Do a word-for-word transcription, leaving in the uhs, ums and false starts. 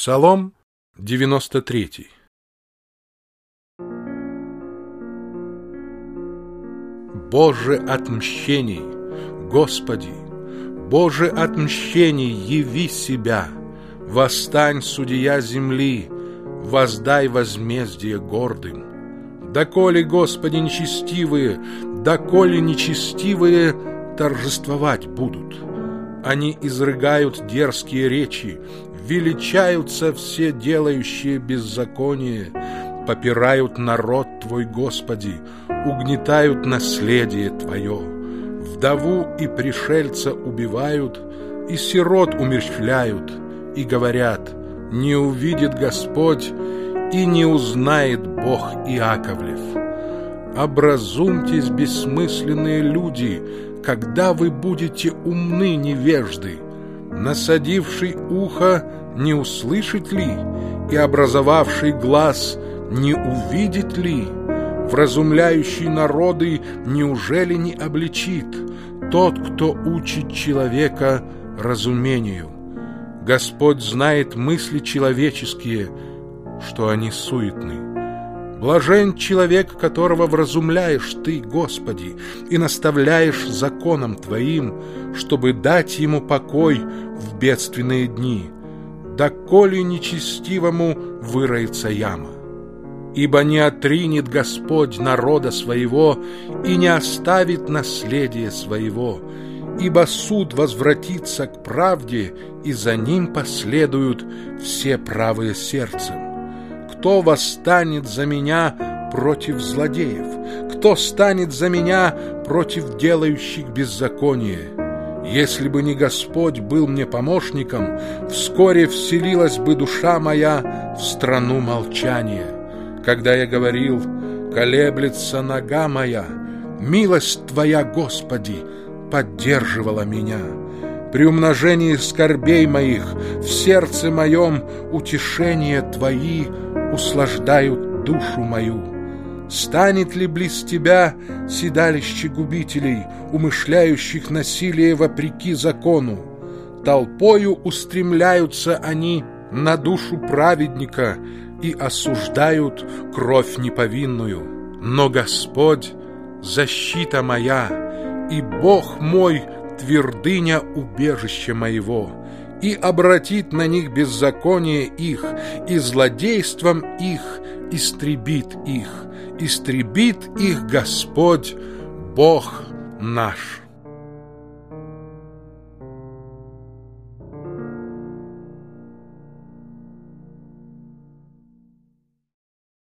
Псалом девяносто третий. Боже отмщений, Господи, Боже отмщений, яви себя, восстань, судья земли, воздай возмездие гордым. Доколе, Господи, нечестивые, доколе нечестивые торжествовать будут. Они изрыгают дерзкие речи, величаются все делающие беззаконие, попирают народ Твой, Господи, угнетают наследие Твое, вдову и пришельца убивают, и сирот умерщвляют, и говорят: не увидит Господь и не узнает Бог Иаковлев. Образумьтесь, бессмысленные люди, когда вы будете умны, невежды. Насадивший ухо не услышит ли, и образовавший глаз не увидит ли? Вразумляющий народы неужели не обличит тот, кто учит человека разумению? Господь знает мысли человеческие, что они суетны. Блажен человек, которого вразумляешь Ты, Господи, и наставляешь законом Твоим, чтобы дать ему покой в бедственные дни, доколе нечестивому выроется яма. Ибо не отринет Господь народа своего и не оставит наследия своего, ибо суд возвратится к правде, и за ним последуют все правые сердцем. Кто восстанет за меня против злодеев? Кто станет за меня против делающих беззаконие? Если бы не Господь был мне помощником, вскоре вселилась бы душа моя в страну молчания. Когда я говорил: колеблется нога моя, милость Твоя, Господи, поддерживала меня. При умножении скорбей моих в сердце моем утешения Твои услаждают душу мою. Станет ли близ Тебя седалище губителей, умышляющих насилие вопреки закону? Толпою устремляются они на душу праведника и осуждают кровь неповинную. Но Господь — защита моя, и Бог мой — твердыня убежища моего, и обратит на них беззаконие их, и злодейством их истребит их, истребит их Господь, Бог наш.